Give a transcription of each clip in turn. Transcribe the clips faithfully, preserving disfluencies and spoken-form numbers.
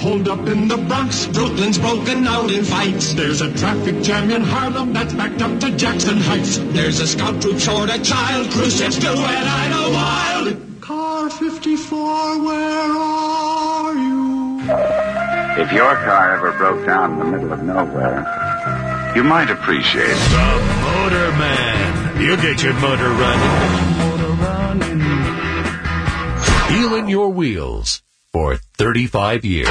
Hold up in the Bronx, Brooklyn's broken out in fights. There's a traffic jam in Harlem that's backed up to Jackson Heights. There's a scout troop short a child, cruise ships do and I know wild. Car fifty-four, where are you? If your car ever broke down in the middle of nowhere, you might appreciate it. The Motor Man. You get your motor running. Motor running. Healing your wheels for thirty-five years.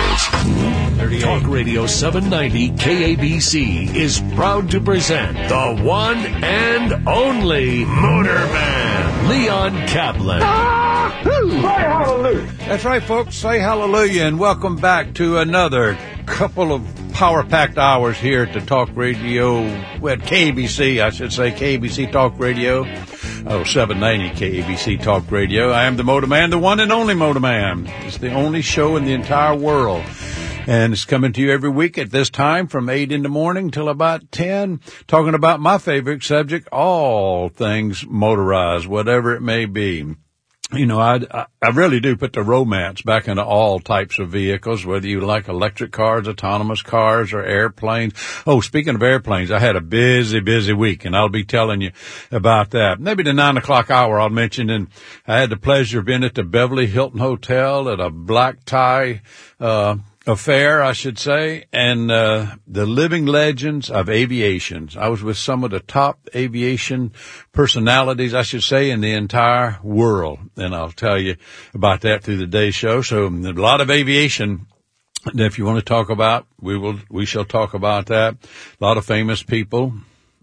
Talk Radio seven ninety K A B C is proud to present the one and only Motor Man, Leon Kaplan. Ah, say hallelujah. That's right, folks. Say hallelujah, and welcome back to another couple of power-packed hours here to Talk Radio, well, K A B C, I should say, K A B C Talk Radio. Oh, seven ninety K A B C Talk Radio. I am the Motor Man, the one and only Motor Man. It's the only show in the entire world. And it's coming to you every week at this time from eight in the morning till about ten, talking about my favorite subject, all things motorized, whatever it may be. You know, I, I really do put the romance back into all types of vehicles, whether you like electric cars, autonomous cars, or airplanes. Oh, speaking of airplanes, I had a busy, busy week, and I'll be telling you about that. Maybe the nine o'clock hour I'll mention, and I had the pleasure of being at the Beverly Hilton Hotel at a black tie, uh, affair, I should say, and uh the living legends of aviation. I was with some of the top aviation personalities, I should say, in the entire world, and I'll tell you about that through the day's show. So a lot of aviation. If you want to talk about, we will, we shall talk about that. A lot of famous people.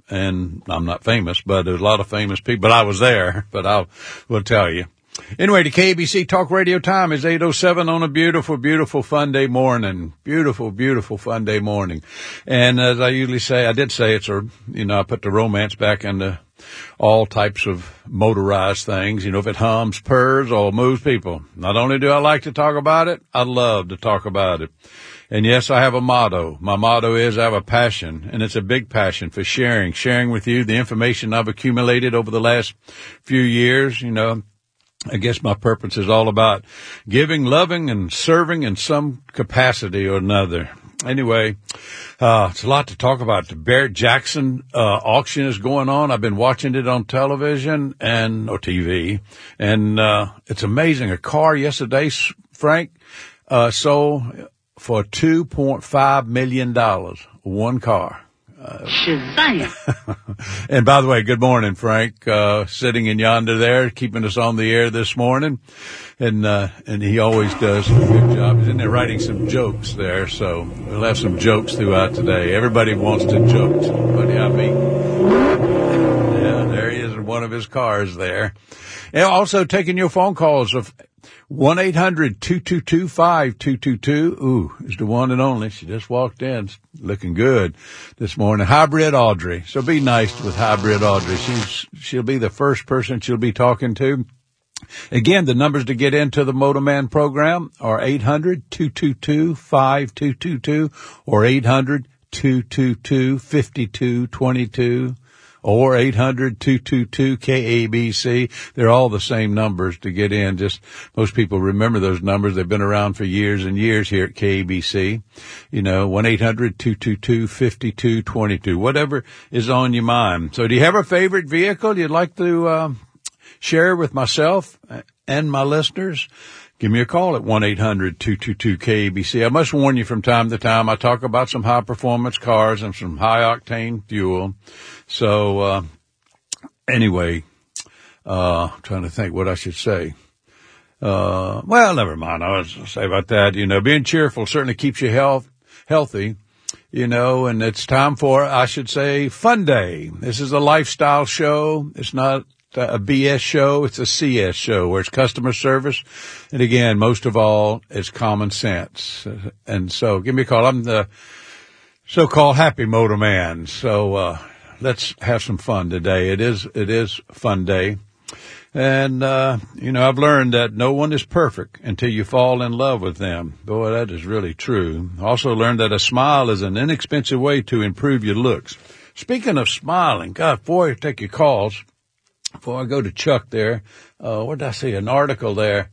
And I'm not famous, but there's a lot of famous people. But I was there, but I will tell you. Anyway, the K A B C Talk Radio time is eight oh seven on a beautiful, beautiful fun day morning. Beautiful, beautiful fun day morning. And as I usually say, I did say it's a, you know, I put the romance back into all types of motorized things. You know, if it hums, purrs, or moves people. Not only do I like to talk about it, I love to talk about it. And yes, I have a motto. My motto is I have a passion, and it's a big passion for sharing, sharing with you the information I've accumulated over the last few years, you know. I guess my purpose is all about giving, loving, and serving in some capacity or another. Anyway, uh, it's a lot to talk about. The Barrett-Jackson uh, auction is going on. I've been watching it on television and or T V, and uh it's amazing. A car yesterday, Frank, uh sold for two point five million dollars. One car. Uh, Shazam. And by the way, good morning, Frank, uh, sitting in yonder there, keeping us on the air this morning. And, uh, and he always does a good job. He's in there writing some jokes there, so we'll have some jokes throughout today. Everybody wants to joke somebody I meet. Yeah, there he is in one of his cars there. And also taking your phone calls of one eight hundred two two two five two two two. Ooh, is the one and only. She just walked in, looking good this morning. Hybrid Audrey. So be nice with Hybrid Audrey. She's, she'll be the first person she'll be talking to. Again, the numbers to get into the Motor Man program are eight hundred two two two five two two two or eight hundred two two two five two two two. Or eight hundred two two two K A B C. They're all the same numbers to get in. Just most people remember those numbers. They've been around for years and years here at K A B C. You know, one eight hundred two two two five two two two. Whatever is on your mind. So do you have a favorite vehicle you'd like to uh, share with myself and my listeners? Give me a call at one eight hundred two two two K A B C. I must warn you from time to time, I talk about some high-performance cars and some high-octane fuel. So, uh, anyway, uh, I'm trying to think what I should say. Uh, well, never mind. I was going to say about that. You know, being cheerful certainly keeps you health, healthy, you know, and it's time for, I should say, Fun Day. This is a lifestyle show. It's not a B S show. It's a C S show where it's customer service. And again, most of all, it's common sense. And so give me a call. I'm the so-called happy motor man. So, uh, let's have some fun today. It is, it is Fun Day. And, uh, you know, I've learned that no one is perfect until you fall in love with them. Boy, that is really true. I also learned that a smile is an inexpensive way to improve your looks. Speaking of smiling, God, before I take your calls, before I go to Chuck there, uh, what did I see? An article there.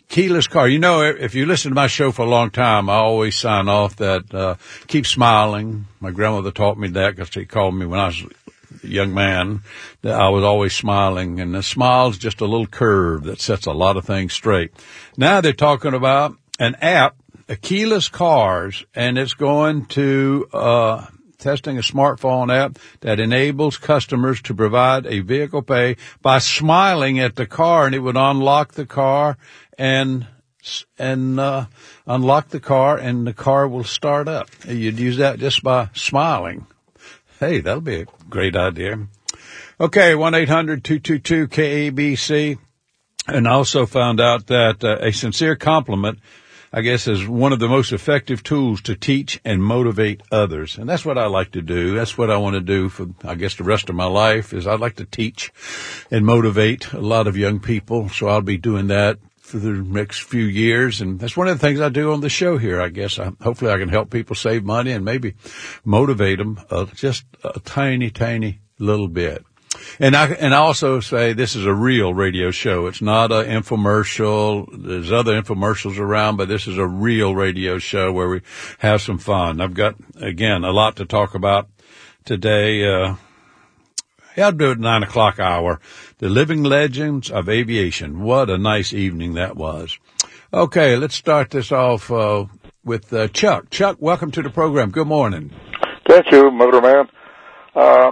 keyless car. You know, if you listen to my show for a long time, I always sign off that uh, keep smiling. My grandmother taught me that because she called me when I was a young man, that I was always smiling. And the smile's just a little curve that sets a lot of things straight. Now they're talking about an app, a keyless cars, and it's going to uh testing a smartphone app that enables customers to provide a vehicle pay by smiling at the car, and it would unlock the car and and uh unlock the car, and the car will start up. You'd use that just by smiling. Hey, that'll be a great idea. Okay, one eight hundred two two two K A B C. And I also found out that uh, a sincere compliment, I guess, is one of the most effective tools to teach and motivate others. And that's what I like to do. That's what I want to do for, I guess, the rest of my life, is I'd like to teach and motivate a lot of young people. So I'll be doing that for the next few years. And that's one of the things I do on the show here, I guess. I, hopefully I can help people save money and maybe motivate them uh, just a tiny, tiny little bit. And I, and I also say this is a real radio show. It's not an infomercial. There's other infomercials around, but this is a real radio show where we have some fun. I've got, again, a lot to talk about today. Uh, yeah, I'll do it at nine o'clock hour. The Living Legends of Aviation. What a nice evening that was. Okay, let's start this off, uh, with, uh, Chuck. Chuck, welcome to the program. Good morning. Thank you, Motorman. Uh,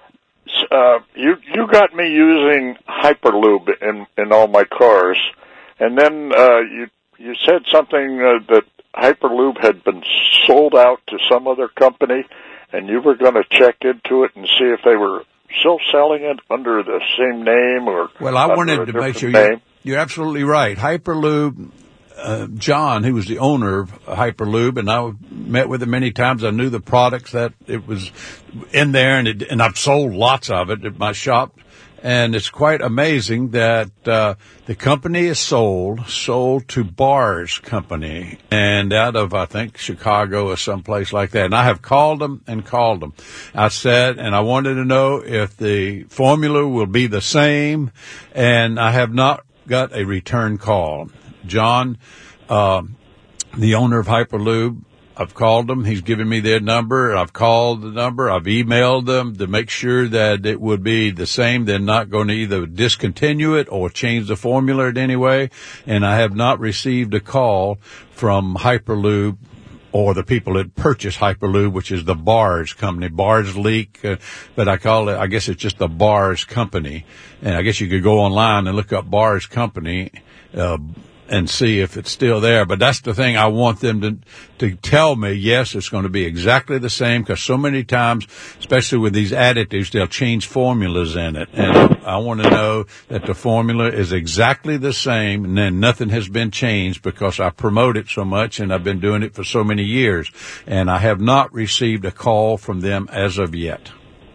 Uh, you you got me using Hyperlube in in all my cars, and then uh, you you said something uh, that Hyperlube had been sold out to some other company, and you were going to check into it and see if they were still selling it under the same name or. Well, I wanted to make sure you're, you're absolutely right. Hyperlube. Uh, John, who was the owner of Hyperlube, and I met with him many times. I knew the products that it was in there, and it, and I've sold lots of it at my shop. And it's quite amazing that uh the company is sold, sold to Bars Company, and out of, I think, Chicago or someplace like that. And I have called them and called them. I said, and I wanted to know if the formula will be the same, and I have not got a return call. John, uh, the owner of Hyperlube, I've called him. He's given me their number. I've called the number. I've emailed them to make sure that it would be the same. They're not going to either discontinue it or change the formula in any way. And I have not received a call from Hyperlube or the people that purchase Hyperlube, which is the Bars Company. Bars Leak, uh, but I call it, I guess it's just the Bars Company. And I guess you could go online and look up Bars Company, uh, and see if it's still there. But that's the thing. I want them to to tell me, yes, it's going to be exactly the same, because so many times, especially with these additives, they'll change formulas in it. And I want to know that the formula is exactly the same, and then nothing has been changed, because I promote it so much and I've been doing it for so many years. And I have not received a call from them as of yet.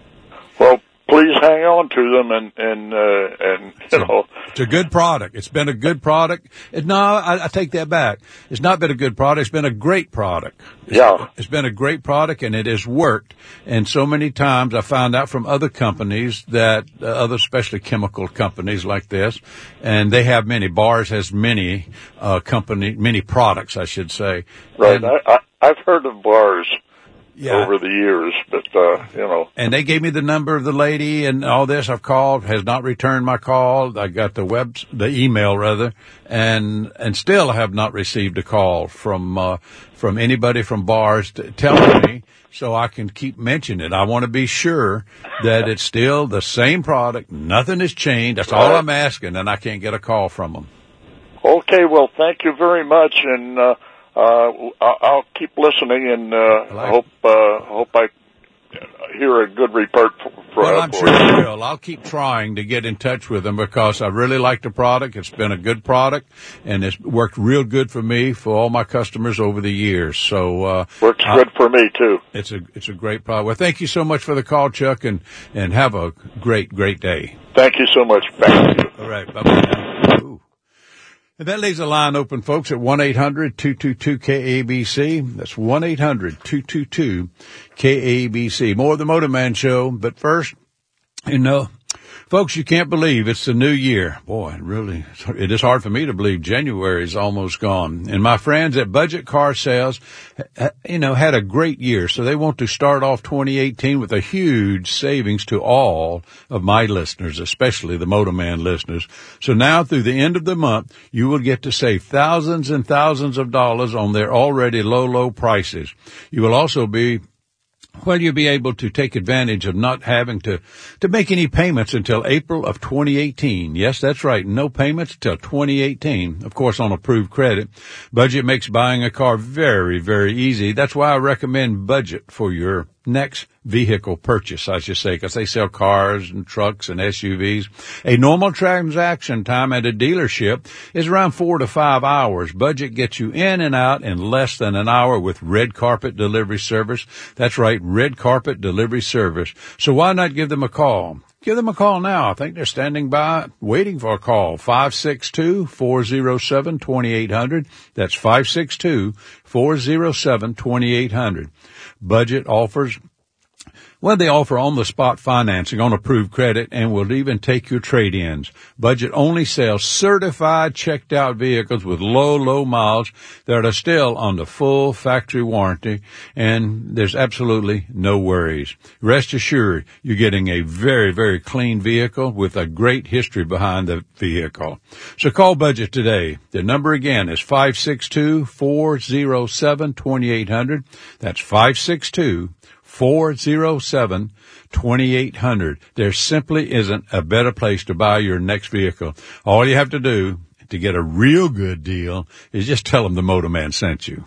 Well, please hang on to them, and and uh, and you know, it's a good product. It's been a good product. It, no, I, I take that back. It's not been a good product. It's been a great product. It's, yeah, it's been a great product, and it has worked. And so many times I found out from other companies that uh, other, especially chemical companies like this, and they have many. Bars has many uh, company, many products, I should say. Right. And, I, I I've heard of Bars. Yeah. Over the years, but, uh, you know. And they gave me the number of the lady and all this. I've called, has not returned my call. I got the web, the email rather, and, and still have not received a call from, uh, from anybody from Bars to telling me, so I can keep mentioning it. I want to be sure that it's still the same product. Nothing has changed. That's all I'm asking, and I can't get a call from them. Okay, well, thank you very much, and, uh, Uh, I'll keep listening, and uh, I hope uh, hope I hear a good report. For, well, I'm for sure you will. I'll keep trying to get in touch with them, because I really like the product. It's been a good product, and it's worked real good for me, for all my customers over the years. So uh, works I, good for me too. It's a it's a great product. Well, thank you so much for the call, Chuck, and and have a great great day. Thank you so much. Thank you. All right, bye bye now. Ooh. And that leaves a line open, folks, at one eight hundred two two two K A B C. That's one eight hundred two two two K A B C. More of the Motor Man Show. But first, you know, Folks, you can't believe it's the new year. Boy, it really, it is hard for me to believe January is almost gone. And my friends at Budget Car Sales, you know, had a great year. So they want to start off twenty eighteen with a huge savings to all of my listeners, especially the Motorman listeners. So now through the end of the month, you will get to save thousands and thousands of dollars on their already low, low prices. You will also be Well, you'll be able to take advantage of not having to, to make any payments until April of twenty eighteen. Yes, that's right. No payments until twenty eighteen. Of course, on approved credit. Budget makes buying a car very, very easy. That's why I recommend Budget for your next vehicle purchase, I should say, because they sell cars and trucks and S U Vs. A normal transaction time at a dealership is around four to five hours. Budget gets you in and out in less than an hour with Red Carpet Delivery Service. That's right, Red Carpet Delivery Service. So why not give them a call? Give them a call now. I think they're standing by waiting for a call. five six two, four oh seven, two eight zero zero. That's five six two, four oh seven, two eight zero zero. Budget offers, well, they offer on-the-spot financing on approved credit and will even take your trade-ins. Budget only sells certified, checked-out vehicles with low, low miles that are still under full factory warranty, and there's absolutely no worries. Rest assured, you're getting a very, very clean vehicle with a great history behind the vehicle. So call Budget today. The number again is five six two, four oh seven, two eight zero zero. That's five six two, four oh seven, two eight zero zero. There simply isn't a better place to buy your next vehicle. All you have to do to get a real good deal is just tell them the Motorman sent you.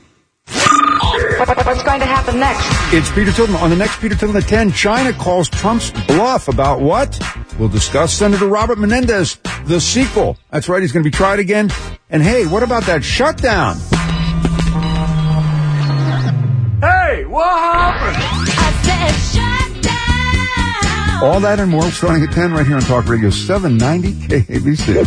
What's going to happen next? It's Peter Tilden. On the next Peter Tilden at ten, China calls Trump's bluff about what? We'll discuss Senator Robert Menendez, the sequel. That's right, he's going to be tried again. And hey, what about that shutdown? Hey, what happened? I said shut down. All that and more starting at ten right here on Talk Radio seven ninety K A B C.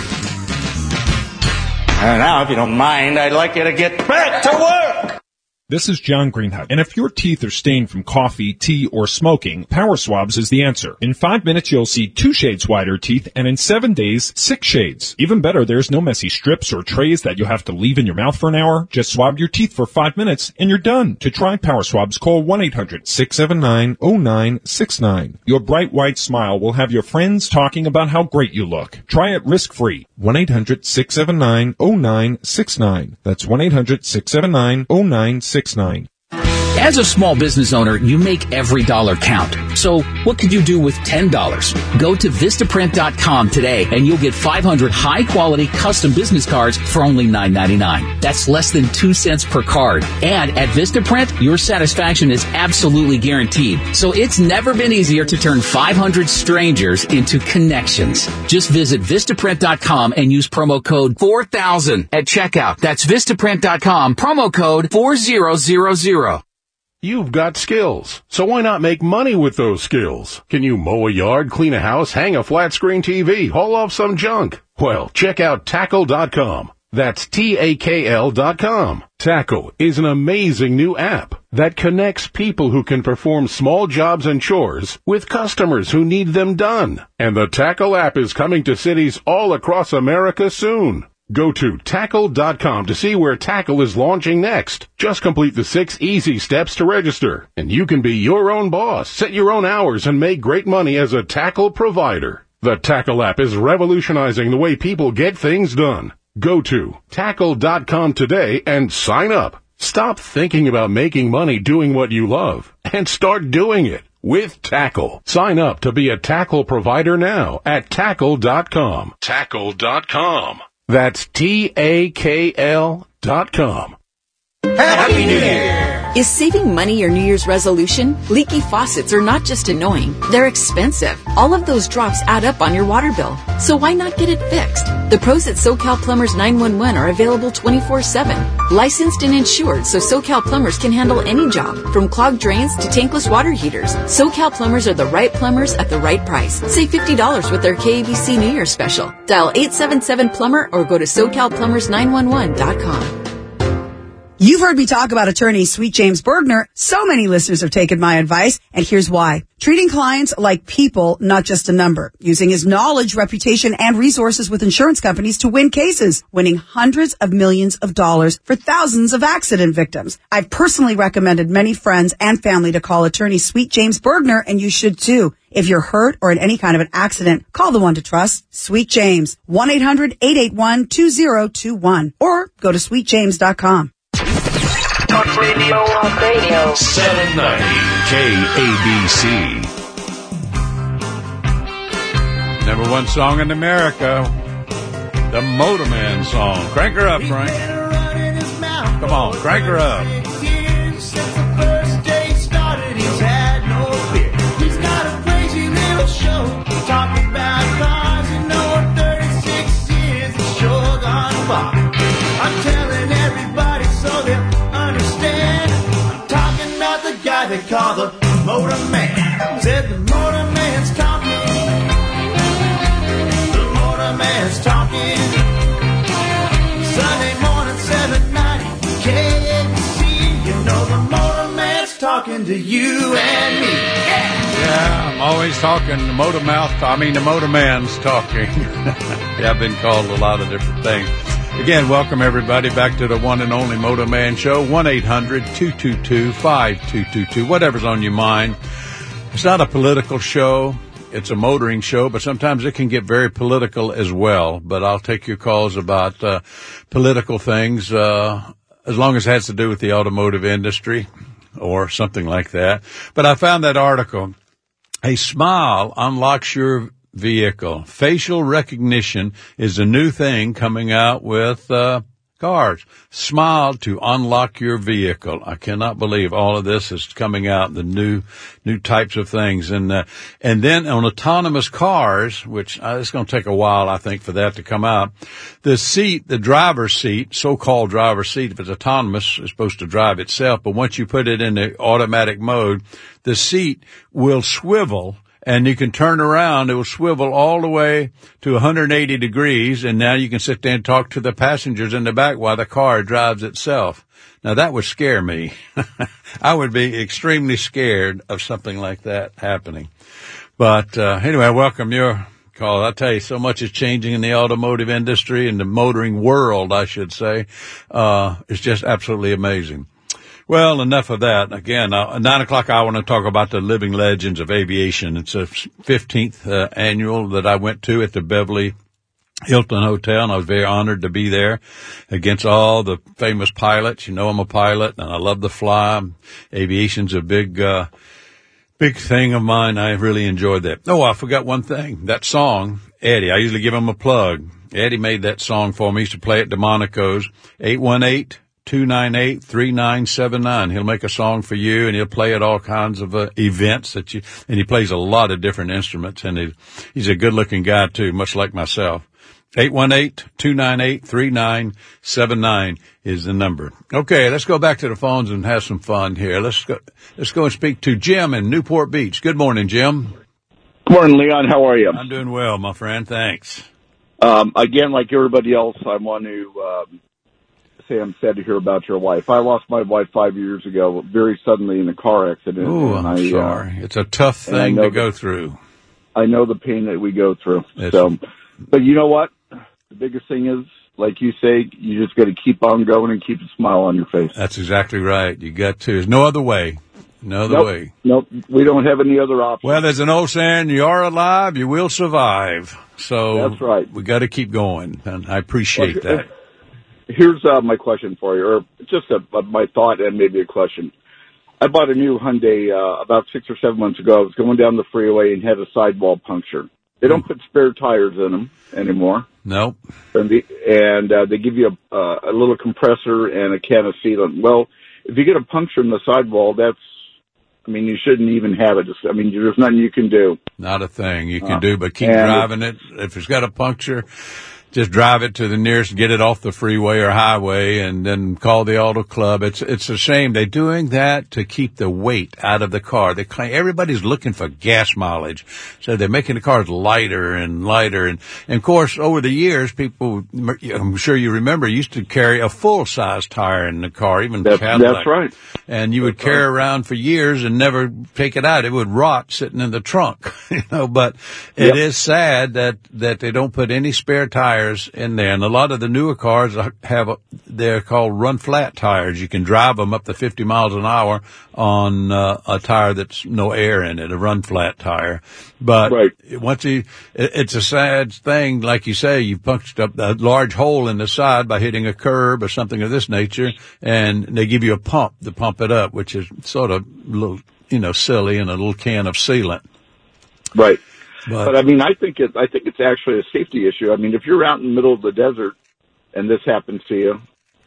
And now, if you don't mind, I'd like you to get back to work. This is John Greenhut, and if your teeth are stained from coffee, tea, or smoking, Power Swabs is the answer. In five minutes, you'll see two shades whiter teeth, and in seven days, six shades. Even better, there's no messy strips or trays that you'll have to leave in your mouth for an hour. Just swab your teeth for five minutes, and you're done. To try Power Swabs, call one eight hundred, six seven nine, oh nine six nine. Your bright white smile will have your friends talking about how great you look. Try it risk-free. one eight hundred, six seven nine, oh nine six nine. That's one eight hundred, six seven nine, oh nine six nine. As a small business owner, you make every dollar count. So what could you do with ten dollars? Go to Vistaprint dot com today and you'll get five hundred high-quality custom business cards for only nine ninety-nine. That's less than two cents per card. And at Vistaprint, your satisfaction is absolutely guaranteed. So it's never been easier to turn five hundred strangers into connections. Just visit Vistaprint dot com and use promo code four thousand at checkout. That's Vistaprint dot com, promo code four thousand. You've got skills, so why not make money with those skills? Can you mow a yard, clean a house, hang a flat-screen T V, haul off some junk? Well, check out Tackle dot com. That's T A K L dot com. Tackle is an amazing new app that connects people who can perform small jobs and chores with customers who need them done. And the Tackle app is coming to cities all across America soon. Go to Tackle dot com to see where Tackle is launching next. Just complete the six easy steps to register, and you can be your own boss, set your own hours, and make great money as a Tackle provider. The Tackle app is revolutionizing the way people get things done. Go to Tackle dot com today and sign up. Stop thinking about making money doing what you love and start doing it with Tackle. Sign up to be a Tackle provider now at Tackle dot com. Tackle dot com. That's T A K L dot com. Happy New Year! Is saving money your New Year's resolution? Leaky faucets are not just annoying, they're expensive. All of those drops add up on your water bill. So why not get it fixed? The pros at SoCal Plumbers nine one one are available twenty-four seven. Licensed and insured so SoCal Plumbers can handle any job, from clogged drains to tankless water heaters. SoCal Plumbers are the right plumbers at the right price. Save fifty dollars with their K A B C New Year's special. Dial eight seven seven plumber or go to SoCal Plumbers nine one one dot com. You've heard me talk about attorney Sweet James Bergner. So many listeners have taken my advice, and here's why. Treating clients like people, not just a number. Using his knowledge, reputation, and resources with insurance companies to win cases. Winning hundreds of millions of dollars for thousands of accident victims. I've personally recommended many friends and family to call attorney Sweet James Bergner, and you should too. If you're hurt or in any kind of an accident, call the one to trust, Sweet James. one eight hundred eight eight one two zero two one. Or go to sweet james dot com. Talk Radio, Talk Radio. seven ninety K A B C. Number one song in America, the Motorman song. Crank her up, Frank. Come on, crank her up. Since the first day started, he's had no fear. He's got a crazy little show. Talking about cars, you know, thirty-six years, it's sure gone far. I'm telling everybody so they'll understand. I'm talking about the guy they call the Motor Man. Said the Motor Man's talking. The Motor Man's talking. Sunday morning, seven ninety K A B C. You know the Motor Man's talking to you and me. Yeah, yeah I'm always talking. The Motor Mouth, I mean the Motor Man's talking. Yeah, I've been called a lot of different things. Again, welcome everybody back to the one and only Motor Man Show. one eight hundred two two two five two two two. Whatever's on your mind. It's not a political show. It's a motoring show, but sometimes it can get very political as well. But I'll take your calls about uh, political things, uh, as long as it has to do with the automotive industry or something like that. But I found that article. A smile unlocks your vehicle. Facial recognition is a new thing coming out with uh cars. Smile to unlock your vehicle. I cannot believe all of this is coming out, the new new types of things. And uh, and then on autonomous cars, which uh, it's going to take a while, I think, for that to come out, the seat, the driver's seat, so-called driver's seat, if it's autonomous, is supposed to drive itself. But once you put it in the automatic mode, the seat will swivel. And you can turn around, it will swivel all the way to one hundred eighty degrees, and now you can sit there and talk to the passengers in the back while the car drives itself. Now that would scare me. I would be extremely scared of something like that happening. But uh, anyway, welcome your call. I tell you, so much is changing in the automotive industry and the motoring world, I should say. Uh, it's just absolutely amazing. Well, enough of that. Again, uh, at nine o'clock, I want to talk about the living legends of aviation. It's a fifteenth uh, annual that I went to at the Beverly Hilton Hotel, and I was very honored to be there against all the famous pilots. You know, I'm a pilot, and I love to fly. Aviation's a big, uh, big thing of mine. I really enjoyed that. Oh, I forgot one thing. That song, Eddie, I usually give him a plug. Eddie made that song for me. He used to play at Delmonico's. eight one eight two nine eight three nine seven nine. He'll make a song for you, and he'll play at all kinds of uh, events that you, and he plays a lot of different instruments, and he, he's a good-looking guy, too, much like myself. eight one eight two nine eight three nine seven nine is the number. Okay, let's go back to the phones and have some fun here. Let's go, let's go and speak to Jim in Newport Beach. Good morning, Jim. Good morning, Leon. How are you? I'm doing well, my friend. Thanks. Um, again, like everybody else, I want to, um, say I'm sad to hear about your wife. I lost my wife five years ago, very suddenly in a car accident. Oh, I'm I, sorry. Uh, it's a tough thing to go through. I know the pain that we go through. It's, so, but you know what? The biggest thing is, like you say, you just got to keep on going and keep a smile on your face. That's exactly right. You got to. There's no other way. No other nope. way. Nope. We don't have any other option. Well, there's an old saying, you are alive, you will survive. So that's right. We got to keep going, and I appreciate well, that. Here's uh, my question for you, or just a, a, my thought and maybe a question. I bought a new Hyundai uh, about six or seven months ago. I was going down the freeway and had a sidewall puncture. They don't put spare tires in them anymore. Nope. And, the, and uh, they give you a, uh, a little compressor and a can of sealant. Well, if you get a puncture in the sidewall, that's, I mean, you shouldn't even have it. I mean, there's nothing you can do. Not a thing you can uh, do but keep driving it. If it's got a puncture, just drive it to the nearest, get it off the freeway or highway, and then call the auto club. It's it's a shame. They're doing that to keep the weight out of the car. They claim everybody's looking for gas mileage, so they're making the cars lighter and lighter. And, and of course, over the years, people, I'm sure you remember, used to carry a full size tire in the car, even That's, Cadillac. that's right. And you would That's carry right. around for years and never take it out. It would rot sitting in the trunk, you know. But it Yep. is sad that that they don't put any spare tires in there. And a lot of the newer cars have, a, they're called run flat tires. You can drive them up to fifty miles an hour on uh, a tire that's no air in it, a run flat tire. But Right. once you, it, it's a sad thing, like you say, you punched up a large hole in the side by hitting a curb or something of this nature, and they give you a pump to pump it up, which is sort of a little, you know, silly, and a little can of sealant. Right. But, But I mean, I think it. I think it's actually a safety issue. I mean, if you're out in the middle of the desert and this happens to you,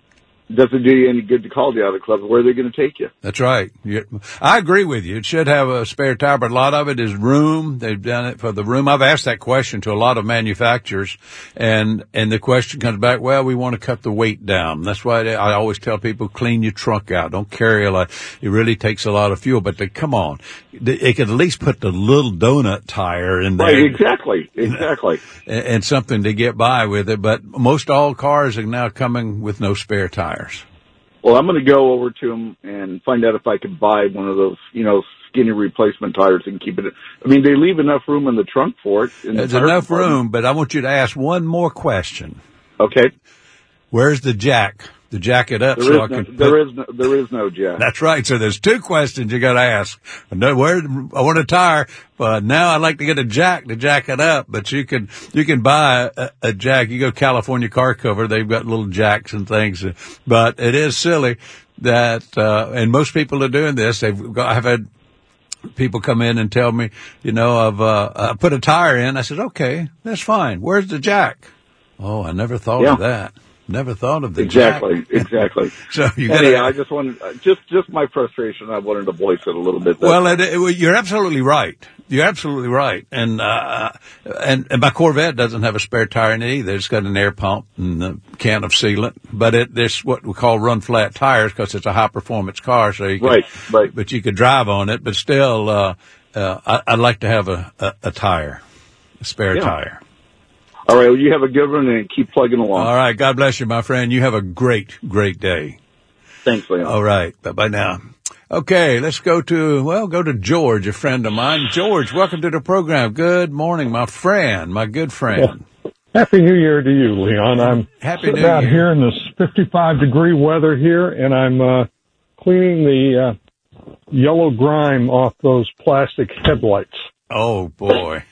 it doesn't do you any good to call the auto club. Where are they going to take you? That's right. You, I agree with you. It should have a spare tire, but a lot of it is room. They've done it for the room. I've asked that question to a lot of manufacturers, and and the question comes back, well, we want to cut the weight down. That's why I always tell people, clean your trunk out. Don't carry a lot. It really takes a lot of fuel. But they, come on, they could at least put the little donut tire in there. Right. Exactly. Exactly. And, and something to get by with it. But most all cars are now coming with no spare tires. Well, I'm going to go over to them and find out if I can buy one of those, you know, skinny replacement tires and keep it. I mean, they leave enough room in the trunk for it. In There's the tire enough department. room, but I want you to ask one more question. Okay. Where's the jack? To jack it up There so is I no, can. there put- is no, there is no jack. That's right. So there's two questions you got to ask. No, where I want a tire, but now I'd like to get a jack to jack it up. But you can you can buy a, a jack. You go to California Car Cover, they've got little jacks and things. But it is silly that, uh, and most people are doing this. They've got, I've had people come in and tell me, you know, I've uh, I put a tire in. I said, okay, that's fine. Where's the jack? Oh, I never thought Yeah. of that. Never thought of the Exactly, jack. exactly. So you got Anyhow, I just wanted, uh, just, just my frustration. I wanted to voice it a little bit. Well, it, it, you're absolutely right. You're absolutely right. And, uh, and, and my Corvette doesn't have a spare tire in it either. It's got an air pump and a can of sealant, but it, this what we call run flat tires because it's a high performance car. So you can, Right, right. but you could drive on it, but still, uh, uh, I, I'd like to have a, a, a tire, a spare Yeah. tire. All right. Well, you have a good one and keep plugging along. All right. God bless you, my friend. You have a great, great day. Thanks, Leon. All right. Bye-bye now. Okay, let's go to, well, go to George, a friend of mine. George, welcome to the program. Good morning, my friend, my good friend. Happy New Year to you, Leon. I'm Happy sitting New out Year. here in this fifty-five degree weather here, and I'm uh, cleaning the uh, yellow grime off those plastic headlights. Oh, boy.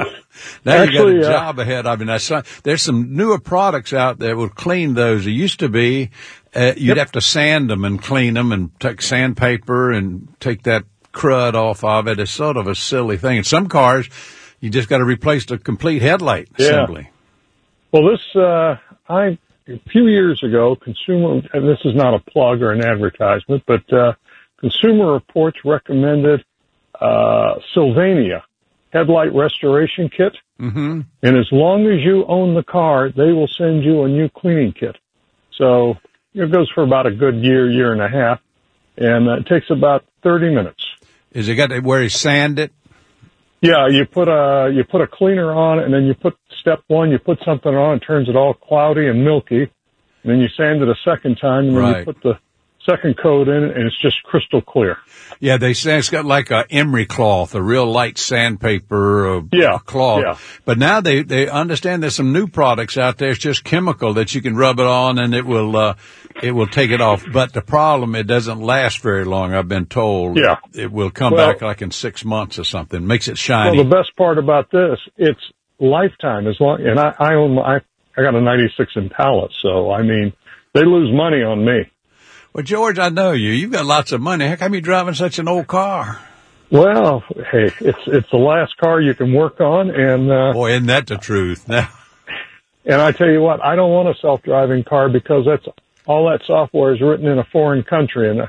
Now Actually, you got a uh, job ahead. I mean, I saw, there's some newer products out there that will clean those. It used to be, uh, you'd Yep. have to sand them and clean them and take sandpaper and take that crud off of it. It's sort of a silly thing. In some cars, you just got to replace the complete headlight Yeah. assembly. Well, this uh, I a few years ago, consumer. And this is not a plug or an advertisement, but uh, Consumer Reports recommended uh, Sylvania headlight restoration kit. Mm-hmm. And as long as you own the car, they will send you a new cleaning kit. So it goes for about a good year, year and a half, and uh, it takes about thirty minutes. Is it got to where he sand it? Yeah, you put a you put a cleaner on it, and then you put step one. You put something on, it turns it all cloudy and milky, and then you sand it a second time, and then Right. you put the second coat in, and it's just crystal clear. Yeah, they say it's got like a emery cloth, a real light sandpaper uh, Yeah, cloth. yeah. But now they, they understand there's some new products out there. It's just chemical that you can rub it on and it will, uh, it will take it off. But the problem, it doesn't last very long, I've been told. Yeah. It will come Well- back like in six months or something. Makes it shiny. Well, the best part about this, it's lifetime. As long, and I, I own, I, I got a ninety-six Impala, so I mean, they lose money on me. Well, George, I know you. You've got lots of money. How come you driving such an old car? Well, hey, it's it's the last car you can work on, and uh, Boy, isn't that the truth? Now, and I tell you what, I don't want a self-driving car because that's all that software is written in a foreign country, and uh,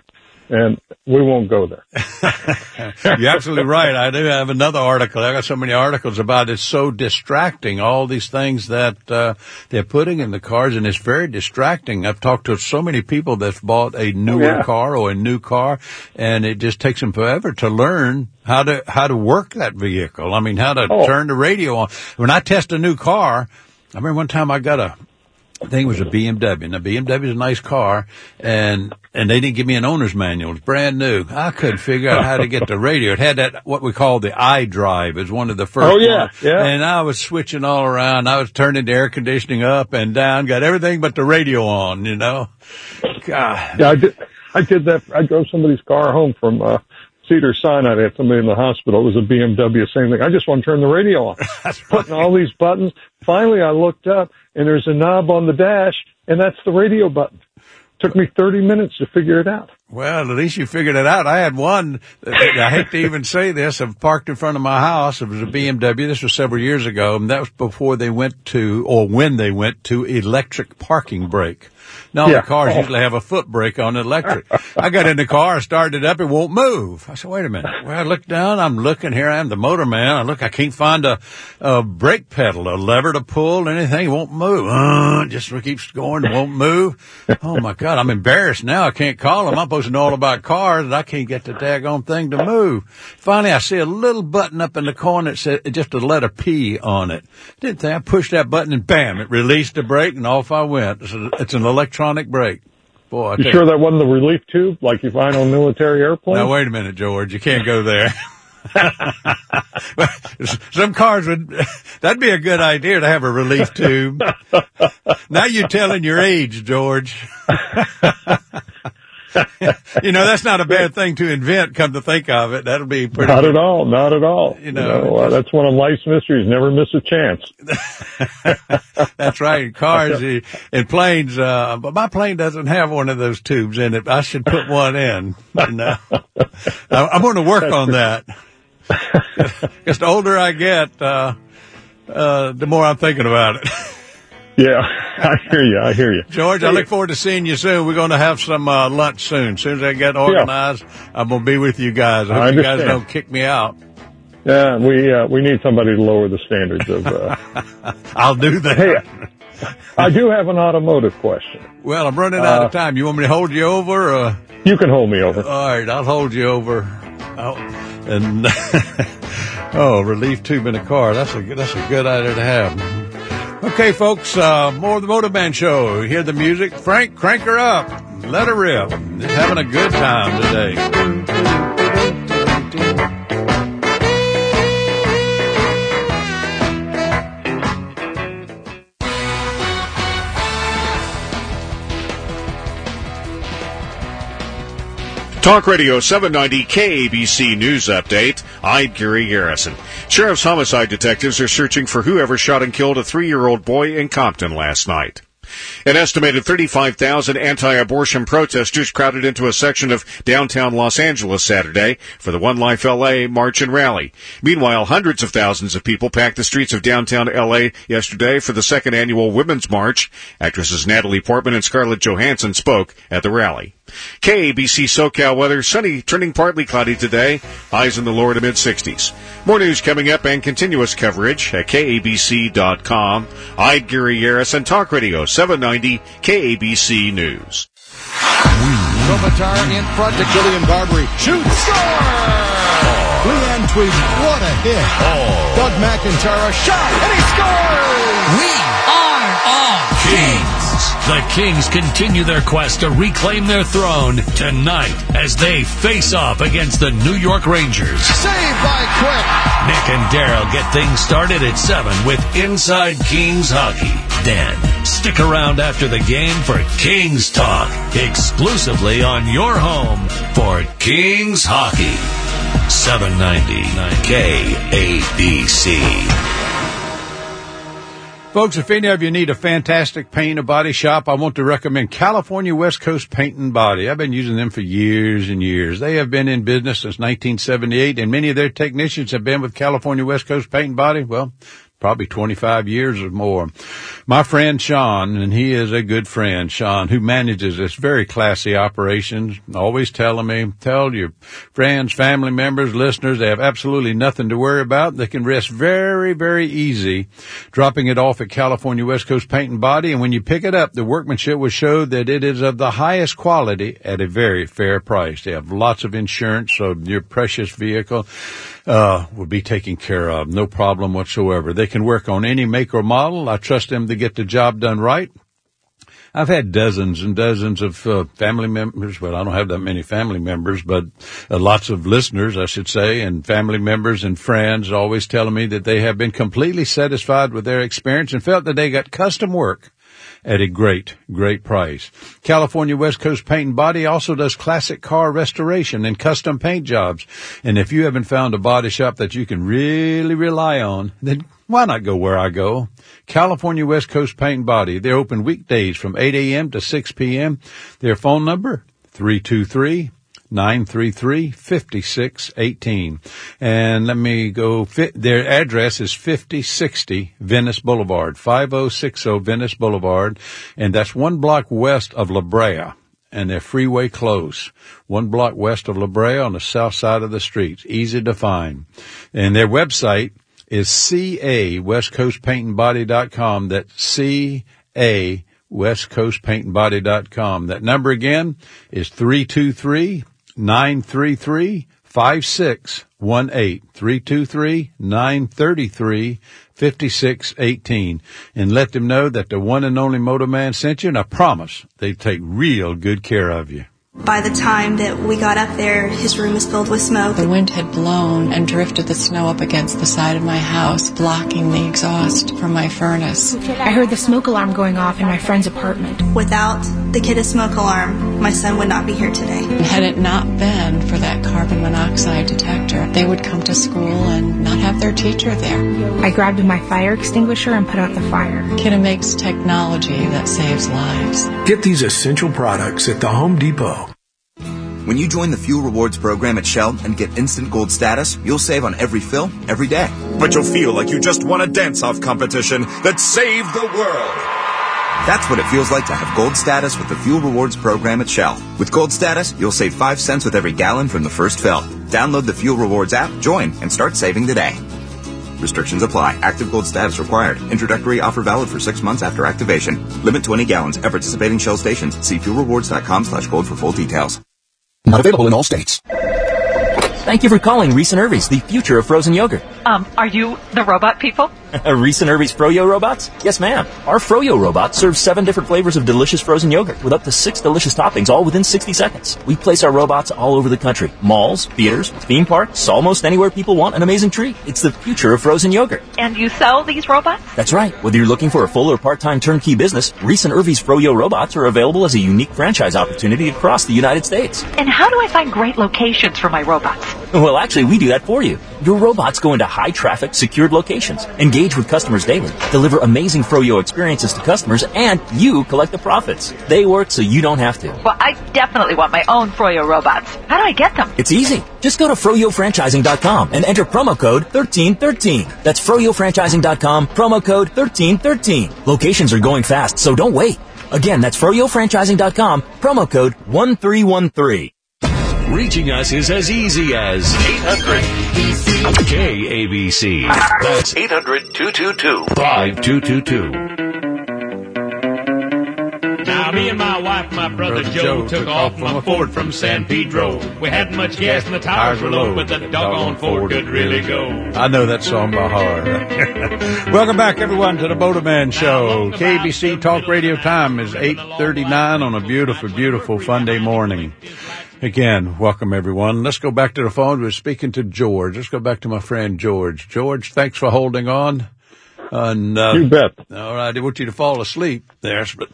and we won't go there. You're absolutely right. I do have another article. I got so many articles about it. It's so distracting, all these things that uh, they're putting in the cars, and it's very distracting. I've talked to so many people that's bought a newer yeah. car or a new car, and it just takes them forever to learn how to how to work that vehicle. I mean, how to oh. turn the radio on. When I test a new car, I remember one time I got a I think it was a B M W. Now, B M W is a nice car, and and they didn't give me an owner's manual. It's brand new. I couldn't figure out how to get the radio. It had that, what we call the iDrive. It was one of the first Oh, yeah, ones. yeah. And I was switching all around. I was turning the air conditioning up and down, got everything but the radio on, you know. God. Yeah, I did, I did that. I drove somebody's car home from, uh, Cedar Sinai. They had somebody in the hospital. It was a B M W, same thing. I just want to turn the radio on. That's Putting all these buttons. Finally, I looked up, and there's a knob on the dash, and that's the radio button. Took me thirty minutes to figure it out. Well, at least you figured it out. I had one, I hate to even say this, I've parked in front of my house. It was a B M W. This was several years ago, and that was before they went to, or when they went to electric parking brake. Now, Yeah. the cars Oh. usually have a foot brake on electric. I got in the car, started it up, it won't move. I said, wait a minute. Well, I look down, I'm looking, here I am, the motor man. I look, I can't find a, a brake pedal, a lever to pull, anything. It won't move. Uh, it just keeps going, it won't move. Oh my God, I'm embarrassed now. I can't call them. I'm supposed to know all about cars, and I can't get the daggone thing to move. Finally, I see a little button up in the corner that said just a letter P on it. Didn't think I pushed that button, and bam, it released the brake, and off I went. It's, a, it's an electronic brake. Boy, I You tell sure that wasn't the relief tube like you find on military airplanes? Now, wait a minute, George. You can't go there. Some cars would, that'd be a good idea to have a relief tube. Now you're telling your age, George. You know, that's not a bad thing to invent, come to think of it. That'll be pretty Not at all, not at all. You know, You know, uh, that's one of life's mysteries. Never miss a chance. That's right. Cars uh, and planes, uh, but my plane doesn't have one of those tubes in it. I should put one in. You know? I'm going to work on that. Because the older I get, uh, uh, the more I'm thinking about it. Yeah, I hear you. I hear you. George, I look forward to seeing you soon. We're going to have some uh, lunch soon. As soon as I get organized, yeah. I'm going to be with you guys. I hope I you guys understand. don't kick me out. Yeah, we uh, we need somebody to lower the standards of. Uh... I'll do that. Hey, I do have an automotive question. Well, I'm running out uh, of time. You want me to hold you over? Or? You can hold me over. All right, I'll hold you over. I'll, and oh, relief tube in a car. That's a that's a good idea to have. Okay, folks, uh, more of the Motor Man Show. You hear the music? Frank, crank her up. Let her rip. Just having a good time today. Talk Radio seven ninety K A B C News Update. I'm Gary Garrison. Sheriff's homicide detectives are searching for whoever shot and killed a three-year-old boy in Compton last night. An estimated thirty-five thousand anti-abortion protesters crowded into a section of downtown Los Angeles Saturday for the One Life L A march and rally. Meanwhile, hundreds of thousands of people packed the streets of downtown L A yesterday for the second annual Women's March. Actresses Natalie Portman and Scarlett Johansson spoke at the rally. K A B C SoCal weather, sunny, turning partly cloudy today, highs in the lower to mid-sixties. More news coming up and continuous coverage at K A B C dot com. I'm Gary Garrison, Talk Radio seven ninety K A B C News. Kopitar in front to Gillian Barbary. Shoots! Score! Leanne Tweedy, what a hit. Oh. Doug McIntyre, a shot, and he scores! We are all Kings. The Kings continue their quest to reclaim their throne tonight as they face off against the New York Rangers. Saved by Quick. Nick and Daryl get things started at seven with Inside Kings Hockey. Then, stick around after the game for Kings Talk, exclusively on your home for Kings Hockey. seven ninety K A B C. Folks, if any of you need a fantastic paint or body shop, I want to recommend California West Coast Paint and Body. I've been using them for years and years. They have been in business since nineteen seventy-eight, and many of their technicians have been with California West Coast Paint and Body, well, probably twenty-five years or more. My friend Sean, and he is a good friend, Sean, who manages this very classy operation, always telling me, tell your friends, family members, listeners, they have absolutely nothing to worry about. They can rest very, very easy dropping it off at California West Coast Paint and Body. And when you pick it up, the workmanship will show that it is of the highest quality at a very fair price. They have lots of insurance, so your precious vehicle uh will be taken care of. No problem whatsoever. They can work on any make or model. I trust them to get the job done right. I've had dozens and dozens of uh, family members. Well, I don't have that many family members, but uh, lots of listeners, I should say, and family members and friends always telling me that they have been completely satisfied with their experience and felt that they got custom work at a great, great price. California West Coast Paint and Body also does classic car restoration and custom paint jobs. And if you haven't found a body shop that you can really rely on, then why not go where I go? California West Coast Paint and Body. They're open weekdays from eight a.m. to six p.m. Their phone number, three two three, nine three three, five six one eight. And let me go, fit, their address is fifty sixty Venice Boulevard, five oh six oh Venice Boulevard, and that's one block west of La Brea. And they're freeway close, one block west of La Brea on the south side of the street. Easy to find. And their website is C A West Coast Paint and Body dot com. That's C A West Coast Paint and Body dot com. That number again is three two three, nine three three, five six one eight. three two three, nine three three, five six one eight. And let them know that the one and only Motor Man sent you, and I promise they take real good care of you. By the time that we got up there, his room was filled with smoke. The wind had blown and drifted the snow up against the side of my house, blocking the exhaust from my furnace. I heard the smoke alarm going off in my friend's apartment. Without the kidda smoke alarm, my son would not be here today. And had it not been for that carbon monoxide detector, they would come to school and not have their teacher there. I grabbed my fire extinguisher and put out the fire. Kidda makes technology that saves lives. Get these essential products at the Home Depot. When you join the Fuel Rewards program at Shell and get instant gold status, you'll save on every fill, every day. But you'll feel like you just won a dance-off competition that saved the world. That's what it feels like to have gold status with the Fuel Rewards program at Shell. With gold status, you'll save five cents with every gallon from the first fill. Download the Fuel Rewards app, join, and start saving today. Restrictions apply. Active gold status required. Introductory offer valid for six months after activation. Limit twenty gallons at participating Shell stations. See fuel rewards dot com slash gold for full details. Not available in all states. Thank you for calling Reese and Irvy's, the future of frozen yogurt. Um, are you the robot people? Reese and Irvy's Froyo robots? Yes, ma'am. Our Froyo robot serves seven different flavors of delicious frozen yogurt with up to six delicious toppings, all within sixty seconds. We place our robots all over the country. Malls, theaters, theme parks, almost anywhere people want an amazing treat. It's the future of frozen yogurt. And you sell these robots? That's right. Whether you're looking for a full or part-time turnkey business, Reese and Irvy's Froyo robots are available as a unique franchise opportunity across the United States. And how do I find great locations for my robots? Well, actually, we do that for you. Your robots go into high-traffic, secured locations, engage with customers daily, deliver amazing Froyo experiences to customers, and you collect the profits. They work so you don't have to. Well, I definitely want my own Froyo robots. How do I get them? It's easy. Just go to froyo franchising dot com and enter promo code thirteen thirteen. That's froyo franchising dot com, promo code thirteen thirteen. Locations are going fast, so don't wait. Again, that's froyo franchising dot com, promo code one three one three. Reaching us is as easy as eight hundred K A B C. That's eight hundred, two two two, five two two two. Now me and my wife, my brother, brother Joe, Joe took off from a Ford from San Pedro. We hadn't much gas and the tires were low, but the doggone Ford could really go. I know that song by heart. Welcome back, everyone, to the Motorman Show. K B C Talk Radio time is eight thirty-nine on a beautiful, beautiful Sunday morning. Again, welcome, everyone. Let's go back to the phone. We're speaking to George. Let's go back to my friend George. George, thanks for holding on. And, uh, you bet. All right, I didn't want you to fall asleep there, but...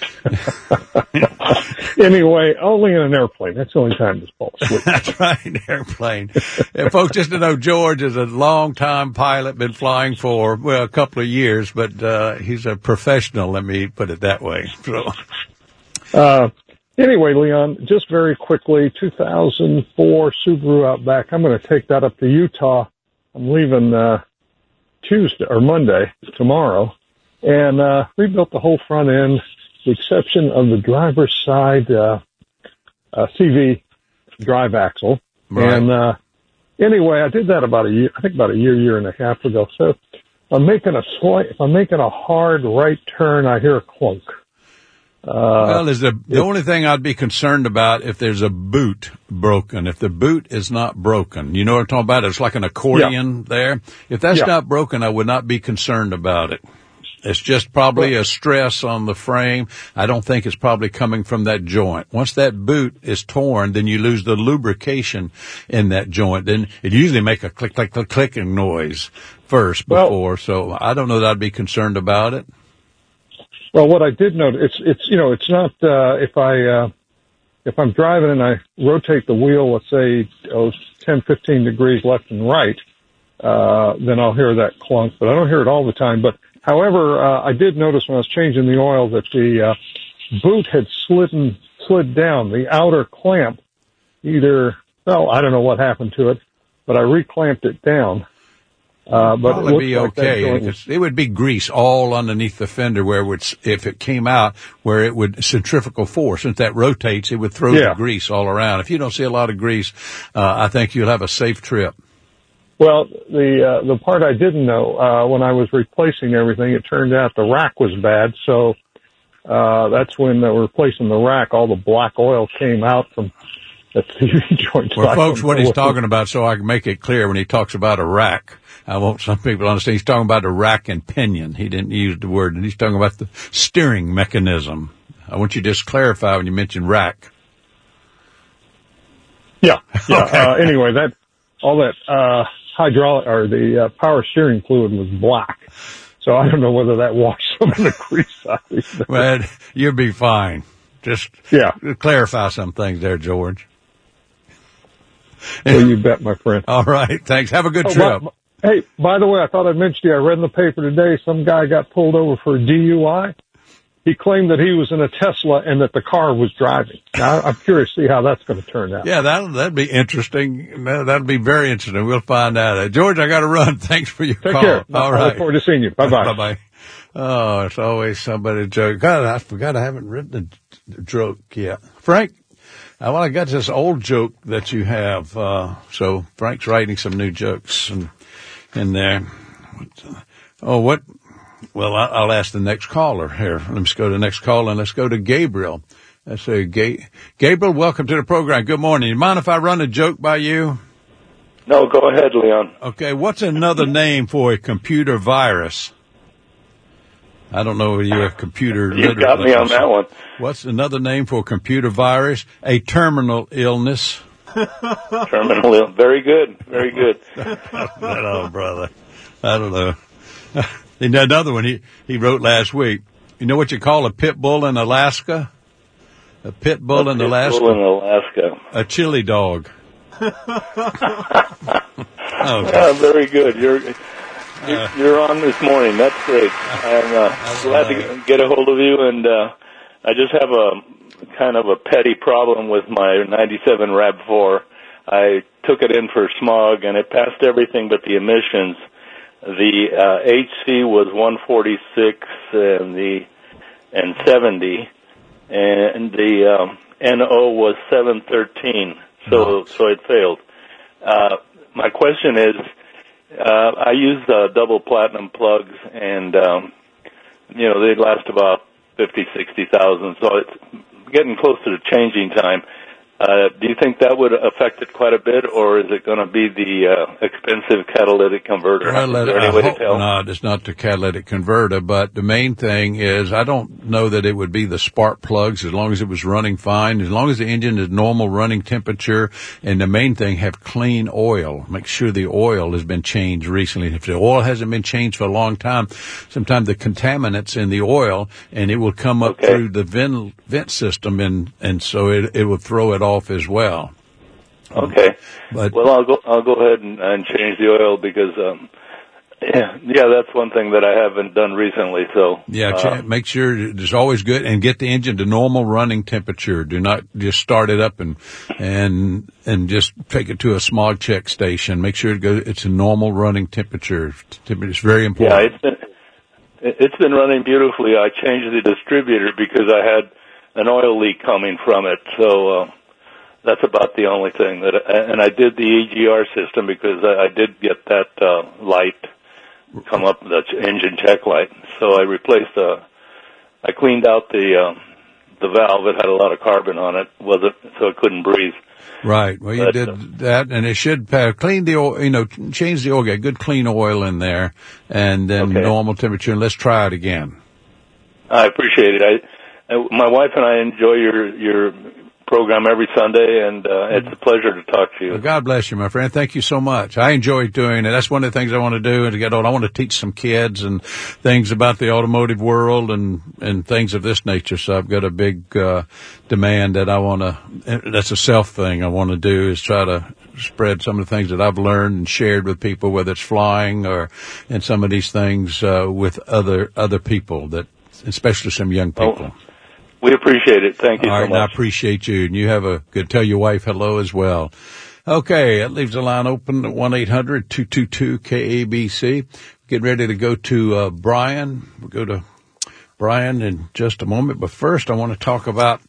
Anyway, only in an airplane. That's the only time to fall asleep. That's right, airplane. And folks, just to know, George is a long-time pilot, been flying for, well, a couple of years, but uh he's a professional, let me put it that way. So, uh Anyway, Leon, just very quickly, two thousand four Subaru Outback. I'm going to take that up to Utah. I'm leaving uh Tuesday or Monday, tomorrow, and uh, rebuilt the whole front end, with the exception of the driver's side uh, uh, C V drive axle. Right. And uh, anyway, I did that about a year, I think about a year, year and a half ago. So I'm making a slight, if I'm making a hard right turn, I hear a clunk. Uh, well, is the the only thing I'd be concerned about if there's a boot broken. If the boot is not broken, you know what I'm talking about? It's like an accordion yeah. there. If that's yeah. not broken, I would not be concerned about it. It's just probably a stress on the frame. I don't think it's probably coming from that joint. Once that boot is torn, then you lose the lubrication in that joint. Then it usually make a click, click, click, clicking noise first before. Well, so I don't know that I'd be concerned about it. Well, what I did note, it's, it's, you know, it's not, uh, if I, uh, if I'm driving and I rotate the wheel, let's say, oh, ten, fifteen degrees left and right, uh, then I'll hear that clunk, but I don't hear it all the time. But however, uh, I did notice when I was changing the oil that the, uh, boot had slid, slid down, the outer clamp, either, well, I don't know what happened to it, but I reclamped it down. Uh, but it would be okay. It, it would be grease all underneath the fender where it would, if it came out, where it would centrifugal force. Since that rotates, it would throw yeah. the grease all around. If you don't see a lot of grease, uh, I think you'll have a safe trip. Well, the, uh, the part I didn't know, uh, when I was replacing everything, it turned out the rack was bad. So, uh, that's when they were replacing the rack, all the black oil came out from the T V joint. Well, folks, what he's talking about, so I can make it clear when he talks about a rack, I want some people to understand he's talking about a rack and pinion. He didn't use the word, and he's talking about the steering mechanism. I want you to just clarify when you mention rack. Yeah, yeah. Okay. Uh, anyway, that, all that, uh, hydraulic, or the, uh, power steering fluid was black. So I don't know whether that washed some of the grease out. Well, you'll be fine. Just yeah. clarify some things there, George. Well, you bet, my friend. All right. Thanks. Have a good oh, trip. By, hey, by the way, I thought I'd mention to you, I read in the paper today, some guy got pulled over for a D U I. He claimed that he was in a Tesla and that the car was driving. Now, I'm curious to see how that's going to turn out. Yeah, that'll, that'd be interesting. That'd be very interesting. We'll find out. Uh, George, I got to run. Thanks for your Take call. care. All I right. look forward to seeing you. Bye-bye. Bye-bye. Oh, it's always somebody joke. God, I forgot I haven't written a joke yet. Frank, I want to get this old joke that you have. Uh, so Frank's writing some new jokes in, in there. Oh, what? Well, I'll ask the next caller here. Let's go to the next caller and let's go to Gabriel. Let's say, Ga- Gabriel, welcome to the program. Good morning. You mind if I run a joke by you? No, go ahead, Leon. Okay. What's another name for a computer virus? I don't know if you're a computer You got me on that one. What's another name for a computer virus? A terminal illness. Terminal illness. Very good. Very good. Oh, brother. I don't know. And another one he, he wrote last week. You know what you call a pit bull in Alaska? A pit bull a in pit Alaska? bull in Alaska. A chili dog. Oh, uh, very good. You're... Uh, You're on this morning. That's great. I'm uh, glad to get a hold of you, and uh, I just have a kind of a petty problem with my ninety-seven RAV four. I took it in for smog, and it passed everything but the emissions. The uh, H C was one forty-six and the and seventy, and the um, N O was seven thirteen. So so it failed. Uh, my question is. Uh, I use uh, double platinum plugs, and um, you know they last about fifty, sixty thousand. So it's getting close to the changing time. Uh, do you think that would affect it quite a bit, or is it going to be the uh, expensive catalytic converter? Well, is there any way to tell? Not, it's not the catalytic converter, but the main thing is I don't know that it would be the spark plugs as long as it was running fine, as long as the engine is normal running temperature, and the main thing, have clean oil. Make sure the oil has been changed recently. If the oil hasn't been changed for a long time, sometimes the contaminants in the oil, and it will come up okay. through the vent, vent system, and, and so it, it will throw it off as well. Okay. But, well, I'll go. I'll go ahead and, and change the oil because um, Yeah, yeah, that's one thing that I haven't done recently. So yeah, uh, make sure it's always good and get the engine to normal running temperature. Do not just start it up and and and just take it to a smog check station. Make sure it goes. It's a normal running temperature. It's very important. Yeah, it's been it's been running beautifully. I changed the distributor because I had an oil leak coming from it. So uh, that's about the only thing that. And I did the E G R system because I, I did get that uh, light come up, the engine check light. So I replaced the, I cleaned out the, um, the valve. It had a lot of carbon on it, wasn't, so it couldn't breathe. Right. Well, you But, did uh, that, and it should uh, clean the oil, you know, change the oil, get good clean oil in there, and then Okay. normal temperature, and let's try it again. I appreciate it. I, I, my wife and I enjoy your, your program every Sunday, and, uh, it's a pleasure to talk to you. Well, God bless you, my friend. Thank you so much. I enjoy doing it. That's one of the things I want to do and to get old. I want to teach some kids and things about the automotive world and, and things of this nature. So I've got a big, uh, demand that I want to, that's a self thing I want to do is try to spread some of the things that I've learned and shared with people, whether it's flying or, and some of these things, uh, with other, other people that, especially some young people. Oh, we appreciate it. Thank you All so right, and I much. appreciate you, and you have a good, tell your wife hello as well. Okay, that leaves the line open at one eight hundred two two two K A B C. Getting ready to go to, uh, Brian. We'll go to Brian in just a moment, but first I want to talk about,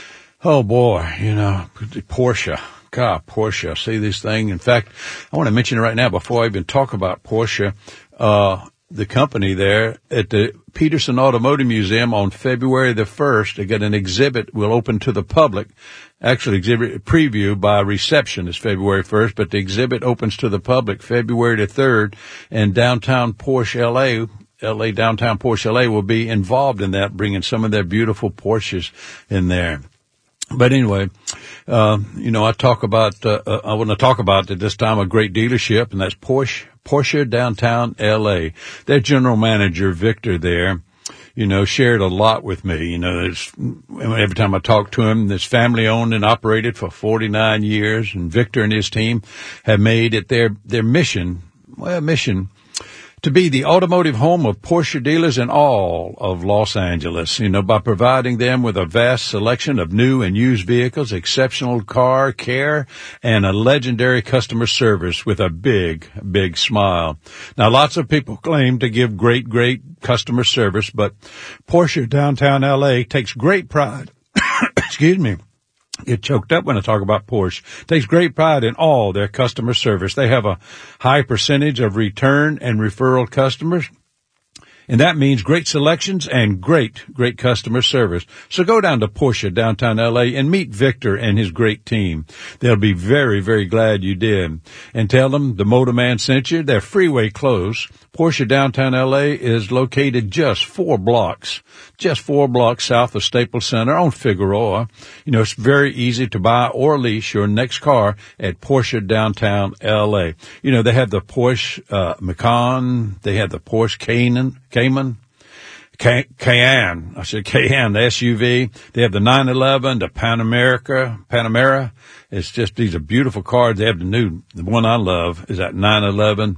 oh boy, you know, Porsche. God, Porsche. I see this thing. In fact, I want to mention it right now before I even talk about Porsche. Uh, the company there at the Peterson Automotive Museum on February the first, they got an exhibit will open to the public. Actually, exhibit preview by reception is February first, but the exhibit opens to the public February the third, and downtown Porsche L A, L A downtown Porsche L A will be involved in that, bringing some of their beautiful Porsches in there. But anyway, uh, you know, I talk about, uh, uh, I want to talk about at this time a great dealership, and that's Porsche, Porsche downtown L A. Their general manager, Victor, there, you know, shared a lot with me. You know, there's, every time I talk to him, this family owned and operated for forty-nine years, and Victor and his team have made it their, their mission, well, mission, to be the automotive home of Porsche dealers in all of Los Angeles, you know, by providing them with a vast selection of new and used vehicles, exceptional car care, and a legendary customer service with a big, big smile. Now, lots of people claim to give great, great customer service, but Porsche downtown L A takes great pride, excuse me, get choked up when I talk about Porsche. Takes great pride in all their customer service. They have a high percentage of return and referral customers. And that means great selections and great, great customer service. So go down to Porsche downtown L A and meet Victor and his great team. They'll be very, very glad you did. And tell them the Motor Man sent you. They're freeway close. Porsche downtown L A is located just four blocks, just four blocks south of Staples Center on Figueroa. You know, it's very easy to buy or lease your next car at Porsche downtown L A. You know, they have the Porsche, uh, Macan. They have the Porsche Cayman, Cayman, Cay- Cayenne. I said Cayenne, the S U V. They have the nine eleven, the Panamera, Panamera. It's just, these are beautiful cars. They have the new, the one I love is that nine eleven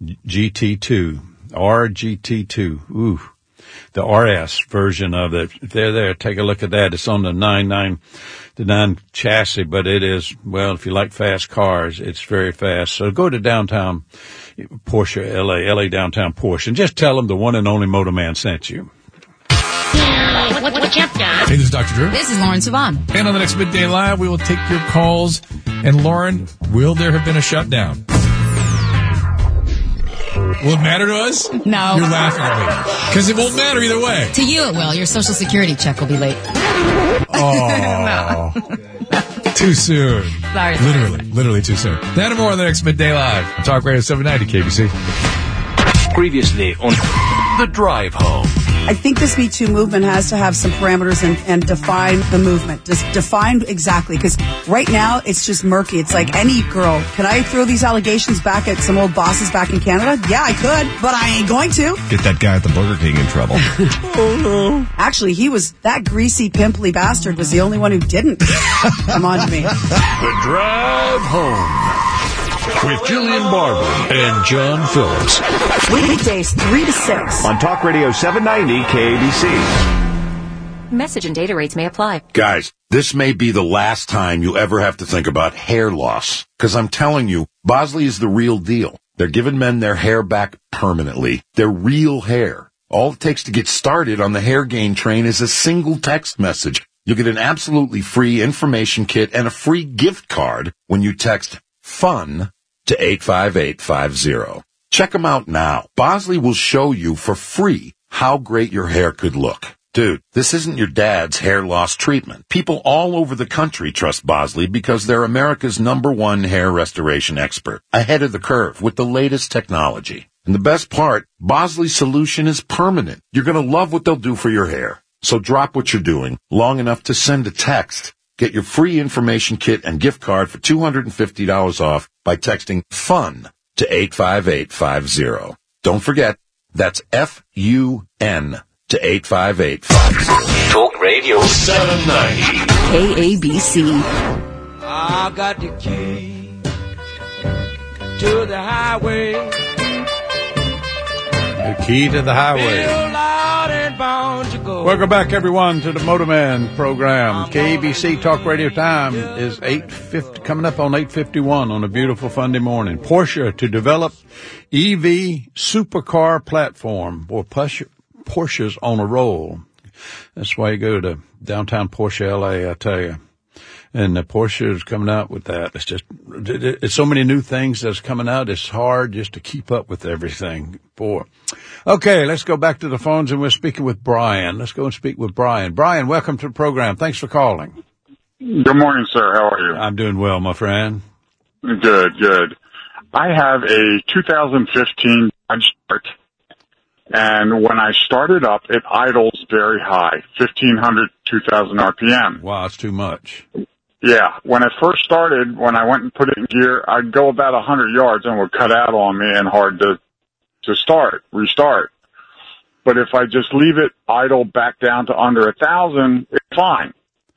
G T two, R G T two. Ooh, the R S version of it. If they're there, take a look at that. It's on the nine nine, the nine chassis, but it is, well, if you like fast cars, it's very fast. So go to downtown Porsche L A, L A downtown Porsche, and just tell them the one and only Motor Man sent you. What, what you up, Don? Hey, this is Doctor Drew. This is Lauren Savan. And on the next Midday Live, we will take your calls. And Lauren, will there have been a shutdown? Will it matter to us? No. You're laughing at me. Because it won't matter either way. To you it will. Your Social Security check will be late. Oh. Too soon. Sorry. Literally. Literally too soon. That and more on the next Midday Live. on Talk Radio seven ninety K B C. Previously on The Drive Home. I think this Me Too movement has to have some parameters and, and define the movement. Just define exactly, because right now it's just murky. It's like any girl. Can I throw these allegations back at some old bosses back in Canada? Yeah, I could, but I ain't going to. Get that guy at the Burger King in trouble. Oh, no. Actually, he was, that greasy, pimply bastard was the only one who didn't come on to me. The Drive Home. with Julian Barber and John Phillips. Weekdays three to six. On Talk Radio seven ninety K A B C. Message and data rates may apply. Guys, this may be the last time you ever have to think about hair loss. Because I'm telling you, Bosley is the real deal. They're giving men their hair back permanently. Their real hair. All it takes to get started on the hair gain train is a single text message. You'll get an absolutely free information kit and a free gift card when you text FUN to eight five eight five zero. Check them out now. Bosley will show you for free how great your hair could look. Dude, this isn't your dad's hair loss treatment. People all over the country trust Bosley because they're America's number one hair restoration expert, ahead of the curve with the latest technology. And the best part, Bosley's solution is permanent. You're going to love what they'll do for your hair. So drop what you're doing long enough to send a text. Get your free information kit and gift card for two hundred fifty dollars off by texting FUN to eight five eight five zero. Don't forget, that's F U N to eight five eight five zero. Talk Radio seven ninety. K A B C. I got the key to the highway. The key to the highway. Welcome back, everyone, to the Motorman program. K A B C Talk Radio time is eight fifty, coming up on eight fifty-one on a beautiful Sunday morning. Porsche to develop E V supercar platform. Boy, Porsche, Porsche's on a roll. That's why you go to downtown Porsche L A, I tell you. And the Porsche is coming out with that. It's just, it's so many new things that's coming out. It's hard just to keep up with everything. Boy. Okay, let's go back to the phones, and we're speaking with Brian. Let's go and speak with Brian. Brian, welcome to the program. Thanks for calling. Good morning, sir. How are you? I'm doing well, my friend. Good, good. I have a two thousand fifteen Dodge Dart, and when I start it up, it idles very high, fifteen hundred, two thousand R P M. Wow, it's too much. Yeah. When I first started, when I went and put it in gear, I'd go about one hundred yards and it would cut out on me and hard to, to start, restart. But if I just leave it idle back down to under a thousand, it's fine.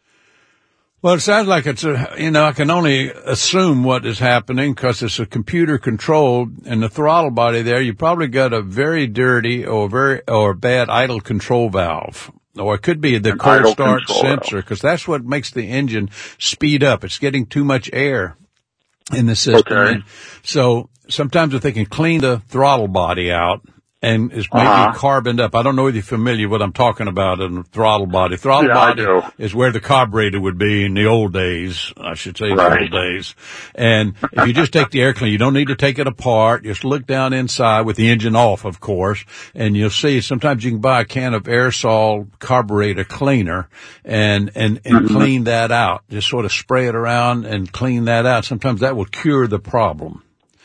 Well, it sounds like it's a, you know, I can only assume what is happening because it's a computer controlled, and the throttle body there, you probably got a very dirty or very, or bad idle control valve. Or it could be the cold start sensor, because that's what makes the engine speed up. It's getting too much air in the system. Okay. And so sometimes if they can clean the throttle body out, and it's maybe uh-huh. carboned up. I don't know if you're familiar with what I'm talking about in the throttle body. Throttle yeah, body I do. is where the carburetor would be in the old days, I should say right. the old days. And if you just take the air cleaner, you don't need to take it apart. Just look down inside with the engine off, of course, and you'll see sometimes you can buy a can of aerosol carburetor cleaner and, and, and mm-hmm. clean that out. Just sort of spray it around and clean that out. Sometimes that will cure the problem.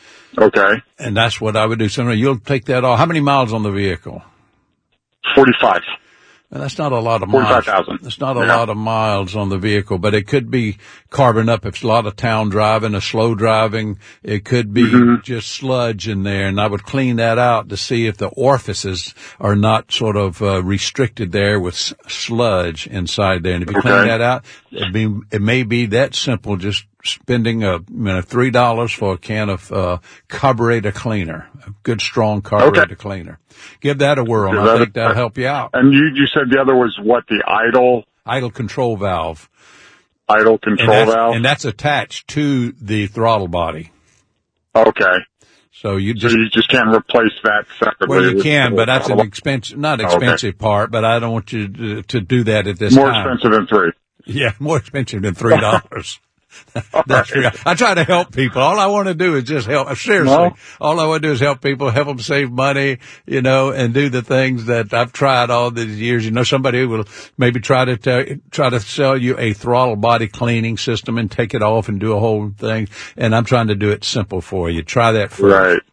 Okay. And that's what I would do. Sometimes you'll take that off. How many miles on the vehicle? forty-five. Well, that's not a lot of forty-five miles. thousand. That's not a yeah. lot of miles on the vehicle, but it could be carbon up if it's a lot of town driving, a slow driving. It could be mm-hmm. just sludge in there, and I would clean that out to see if the orifices are not sort of uh, restricted there with s- sludge inside there. And if you okay. clean that out, it'd be, it may be that simple, just spending a, you know, three dollars for a can of uh, carburetor cleaner, a good strong carburetor okay. cleaner. Give that a whirl. I think that'll help you out. And you, you said the other was what, the idle? Idle control valve. Idle control and valve? And that's attached to the throttle body. Okay. So you just, so you just can't replace that separately. Well, you can, but that's an expensive, not expensive okay. part, but I don't want you to, to do that at this more time. More expensive than three. Yeah, more expensive than three dollars. That's right. I try to help people. All I want to do is just help. Seriously, no. all I want to do is help people, help them save money, you know, and do the things that I've tried all these years. You know, somebody will maybe try to tell, try to sell you a throttle body cleaning system and take it off and do a whole thing. And I'm trying to do it simple for you. Try that first. Right.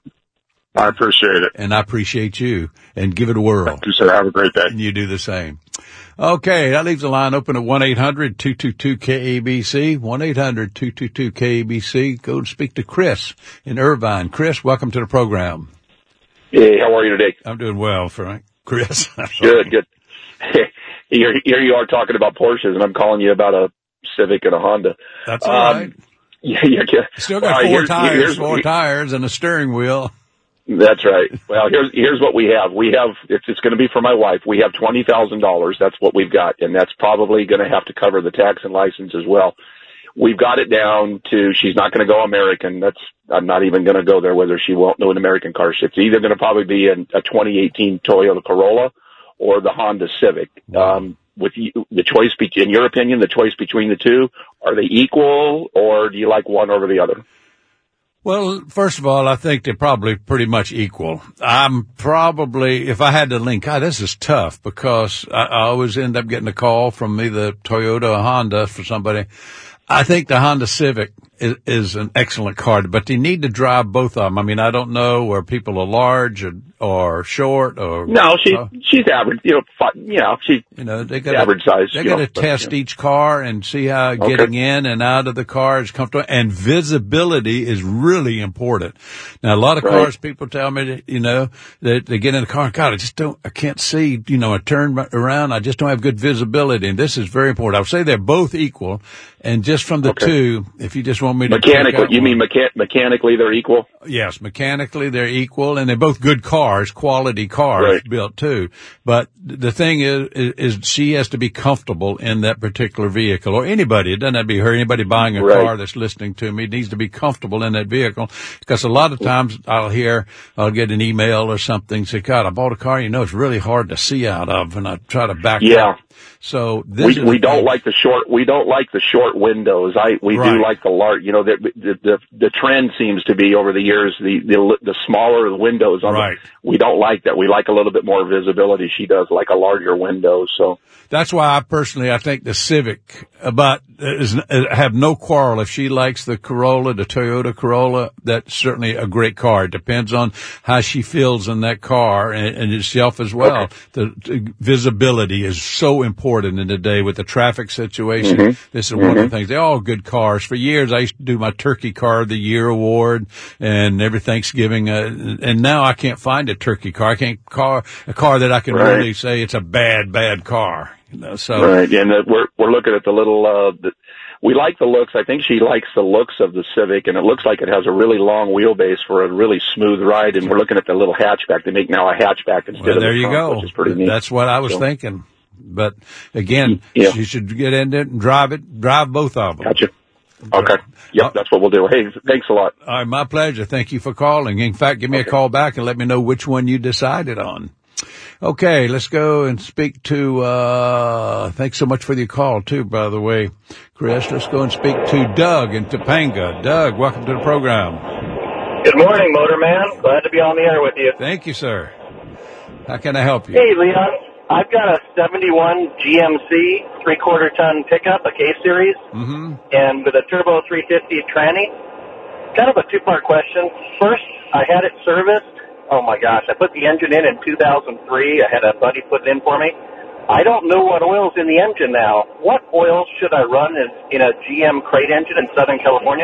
I appreciate it. And I appreciate you. And give it a whirl. Thank you, sir. Have a great day. And you do the same. Okay, that leaves the line open at one eight hundred two two two K A B C, one eight hundred two two two K A B C. Go and speak to Chris in Irvine. Chris, welcome to the program. Hey, how are you today? I'm doing well, Frank. Chris. Good, good. Here, here you are talking about Porsches, and I'm calling you about a Civic and a Honda. That's all um, right. Yeah, yeah, yeah. Still got All right, four here's- tires, here's- four tires, and a steering wheel. That's right. Well, here's here's what we have. We have it's it's going to be for my wife. We have twenty thousand dollars. That's what we've got, and that's probably going to have to cover the tax and license as well. We've got it down to she's not going to go American. That's I'm not even going to go there with her. She won't know an American car. It's either going to probably be an, a twenty eighteen Toyota Corolla or the Honda Civic. Um, with you, the choice, be, in your opinion, the choice between the two, are they equal, or do you like one over the other? Well, first of all, I think they're probably pretty much equal. I'm probably, if I had to link, God, this is tough because I, I always end up getting a call from either Toyota or Honda for somebody. I think the Honda Civic is, is an excellent car, but they need to drive both of them. I mean, I don't know where people are large or, or short or. No, she uh, she's average. You know, fi- you know, she you know they got average size. They you got know, to but, test yeah. each car and see how Okay. getting in and out of the car is comfortable. And visibility is really important. Now, a lot of Right. cars, people tell me that, you know, that they get in the car and God, I just don't, I can't see, you know, I turn around, I just don't have good visibility. And this is very important. I would say they're both equal. And just from the Okay. two, if you just want me to pick Mechanically, out you one- mean mecha- mechanically they're equal? Yes, mechanically they're equal, and they're both good cars, quality cars Right. built too. But the thing is, is, is she has to be comfortable in that particular vehicle, or anybody. It doesn't have to be her. Anybody buying a Right. car that's listening to me needs to be comfortable in that vehicle. Because a lot of times I'll hear, I'll get an email or something, say, God, I bought a car, you know, it's really hard to see out of, and I try to back Yeah. up. So this We is we the don't thing. like the short. We don't like the short windows. I we Right. do like the large. You know, the, the the the trend seems to be over the years the the, the smaller the windows. On Right. The, we don't like that. We like a little bit more visibility. She does like a larger window. So That's why I personally, I think the Civic, but is, I have no quarrel. If she likes the Corolla, the Toyota Corolla, that's certainly a great car. It depends on how she feels in that car and, and herself as well. Okay. The, the visibility is so important in the day with the traffic situation. Mhm. This is one of Mhm. the things. They're all good cars. For years, I used to do my Turkey Car of the Year award and every Thanksgiving, uh, and now I can't find a turkey car. I can't car a car that I can Right. really say it's a bad, bad car. You know, so right, and uh, we're we're looking at the little. Uh, the, we like the looks. I think she likes the looks of the Civic, and it looks like it has a really long wheelbase for a really smooth ride. And we're looking at the little hatchback. They make now a hatchback instead well, of there the you trunk, go. which is pretty neat. That's what I was So, thinking. But again, Yeah. she should get in it and drive it, drive both of them. Gotcha. Okay. Yep, that's what we'll do. Hey, thanks a lot. All right, my pleasure. Thank you for calling. In fact, give me a call back and let me know which one you decided on. Okay, let's go and speak to, uh, thanks so much for your call too, by the way, Chris. Let's go and speak to Doug in Topanga. Doug, welcome to the program. Good morning, Motorman. Glad to be on the air with you. Thank you, sir. How can I help you? Hey, Leon. I've got a seventy-one G M C three-quarter ton pickup, a K-Series, Mm-hmm. and with a turbo three fifty tranny. Kind of a two-part question. First, I had it serviced. Oh, my gosh. I put the engine in in two thousand three. I had a buddy put it in for me. I don't know what oil's in the engine now. What oil should I run in, in a G M crate engine in Southern California?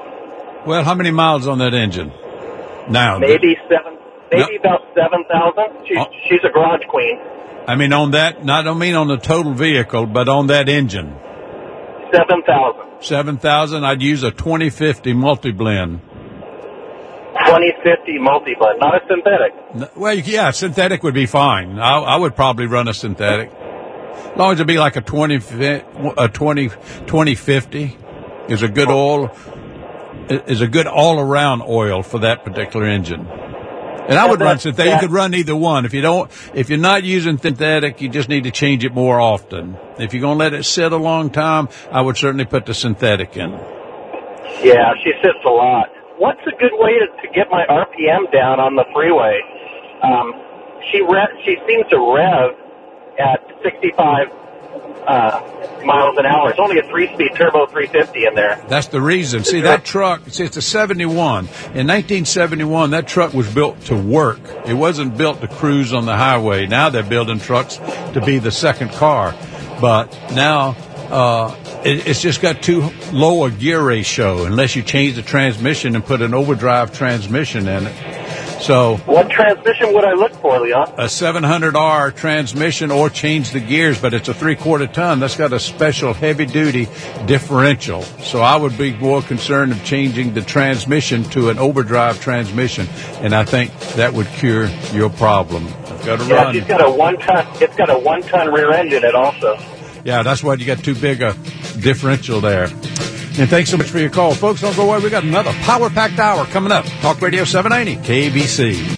Well, how many miles on that engine? Now, Maybe seven, maybe about seven thousand. She's, Oh. she's a garage queen. I mean, on that, not, I don't mean on the total vehicle, but on that engine. seven thousand. seven thousand, I'd use a twenty fifty multi-blend. twenty fifty multi-blend, not a synthetic. N- Well, yeah, synthetic would be fine. I, I would probably run a synthetic. As long as it'd be like a twenty, fi- a twenty, twenty fifty is a good oil, is a good all-around oil for that particular engine. And I would run synthetic. You could run either one. If you don't, if you're not using synthetic, you just need to change it more often. If you're going to let it sit a long time, I would certainly put the synthetic in. Yeah, she sits a lot. What's a good way to, to get my R P M down on the freeway? Um, she re- she seems to rev at sixty-five uh, miles an hour. It's only a three-speed turbo three fifty in there. That's the reason. See, that truck, see, it's a seventy-one. In nineteen seventy-one, that truck was built to work. It wasn't built to cruise on the highway. Now they're building trucks to be the second car. But now, uh, it, it's just got too low a gear ratio unless you change the transmission and put an overdrive transmission in it. So what transmission would I look for, Leon? A seven hundred R transmission or change the gears, but it's a three-quarter ton. That's got a special heavy-duty differential. So I would be more concerned of changing the transmission to an overdrive transmission, and I think that would cure your problem. I've got to yeah, run. it's got a one-ton. It's got a one-ton rear end in it, also. Yeah, that's why you got too big a differential there. And thanks so much for your call. Folks, don't go away. We got another power-packed hour coming up. Talk Radio seven ninety, K B C.